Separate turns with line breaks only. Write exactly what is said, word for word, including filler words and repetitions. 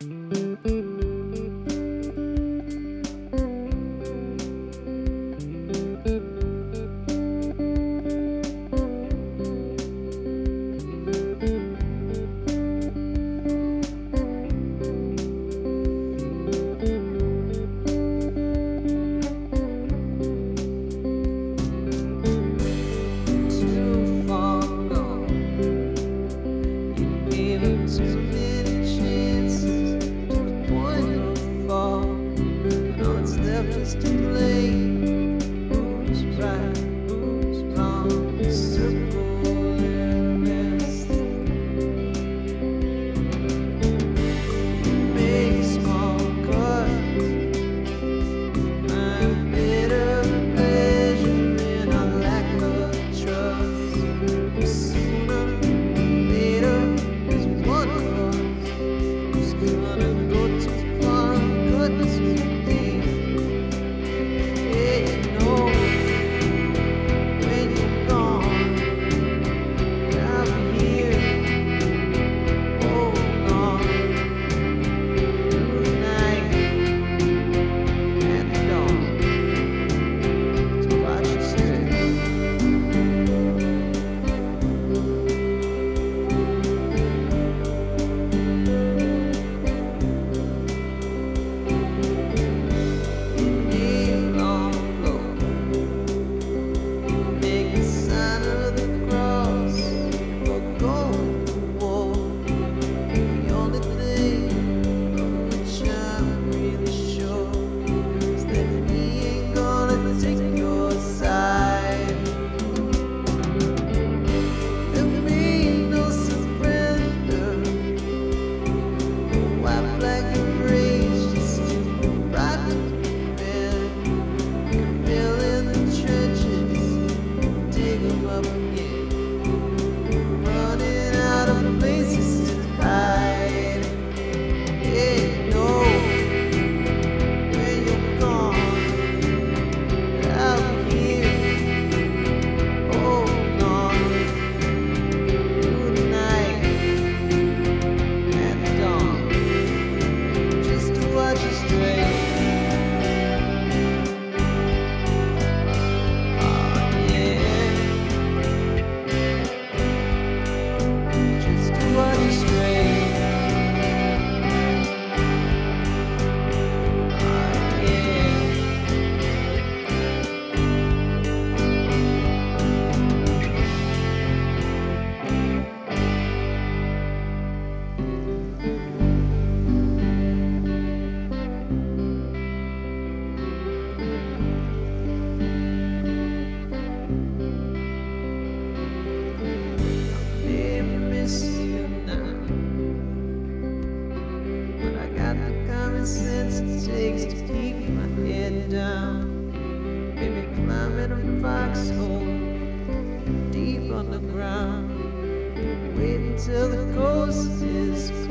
Just to play. Who's right? Who's wrong? Circle and rest. Make small cuts. Find bitter pleasure in a lack of trust. Sooner or later, there's one of us who's gonna go too far. Goodness me. Sense it takes to keep my head down. Maybe climbing a foxhole deep underground. Wait until the coast is